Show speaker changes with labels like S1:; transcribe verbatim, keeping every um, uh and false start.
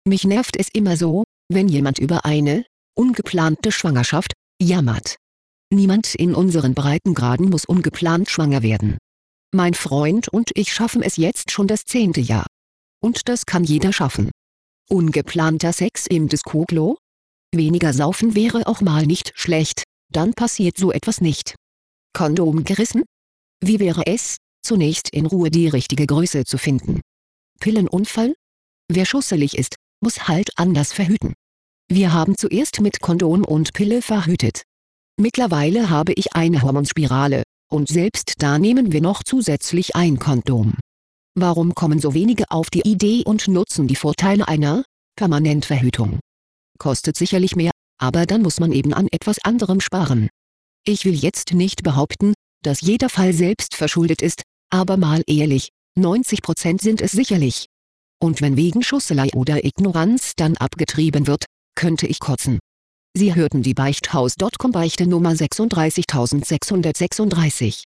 S1: Mich nervt es immer so, wenn jemand über eine ungeplante Schwangerschaft jammert. Niemand in unseren Breitengraden muss ungeplant schwanger werden. Mein Freund und ich schaffen es jetzt schon das zehnte Jahr. Und das kann jeder schaffen. Ungeplanter Sex im Disco-Klo? Weniger saufen wäre auch mal nicht schlecht, dann passiert so etwas nicht. Kondom gerissen? Wie wäre es, zunächst in Ruhe die richtige Größe zu finden? Pillenunfall? Wer schusselig ist, muss halt anders verhüten. Wir haben zuerst mit Kondom und Pille verhütet. Mittlerweile habe ich eine Hormonspirale, und selbst da nehmen wir noch zusätzlich ein Kondom. Warum kommen so wenige auf die Idee und nutzen die Vorteile einer Permanentverhütung? Kostet sicherlich mehr, aber dann muss man eben an etwas anderem sparen. Ich will jetzt nicht behaupten, dass jeder Fall selbst verschuldet ist, aber mal ehrlich, neunzig Prozent sind es sicherlich. Und wenn wegen Schusselei oder Ignoranz dann abgetrieben wird, könnte ich kotzen. Sie hörten die Beichthaus Punkt com Beichte Nummer sechsunddreißigtausendsechshundertsechsunddreißig.